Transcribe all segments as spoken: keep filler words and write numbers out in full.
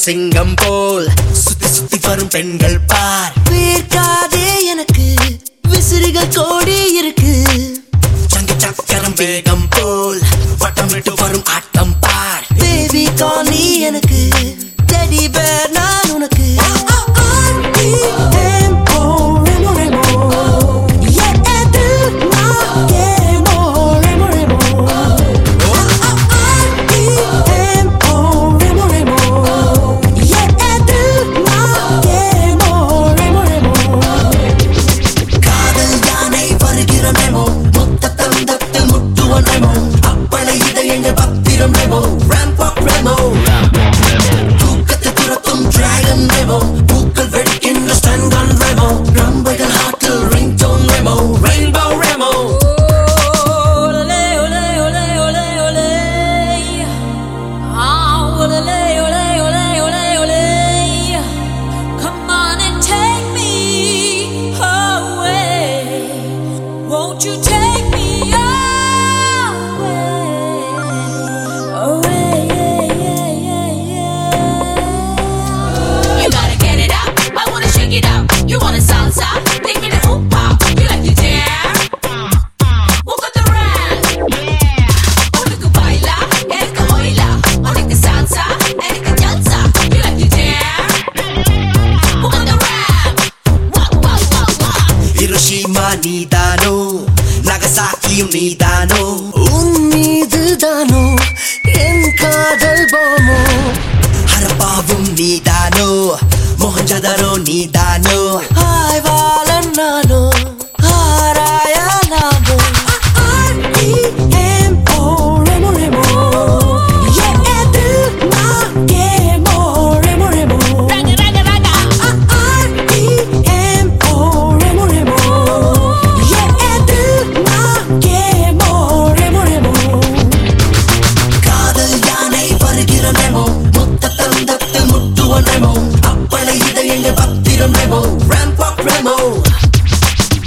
சிங்கம் போல் சுத்தி சுத்தி வரும் பெண்கள் பார். வேர்க்காதே எனக்கு விசிறிகள் கோடி இருக்கு. சங்கு சக்கரம் வேகம் போல் வட்டம் விட்டு வரும் ஆட்டம் பார். பேபி கால் நீ எனக்கு டெடி பேர் நான் உனக்கு. Won't you take me away, away, yeah, yeah, yeah, yeah. You gotta get it up, I wanna shake it up. You wanna salsa, take me to hoop pop. You like to dare, walk on the ramp. Unakku baila, enakku oila. Unakku salsa, enakku jalsa. You like to dare, walk on the ramp. Walk, walk, walk, walk. Hiroshima நீதானோ நகசாக்கியும் நீதானோ உன் மீதுதானோ என் காதல் போமோ. ஹரப்பாவும் நீதானோ மொஹஞ்சதாரோ நீதானோ ஆய்வாளன் நானோ ஆராயா நானோ.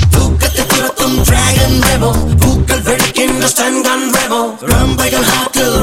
பூக்கள் வெடிக்கின்ற stun கன் ரெமோ ரம்பைகள் ஹாட்டில்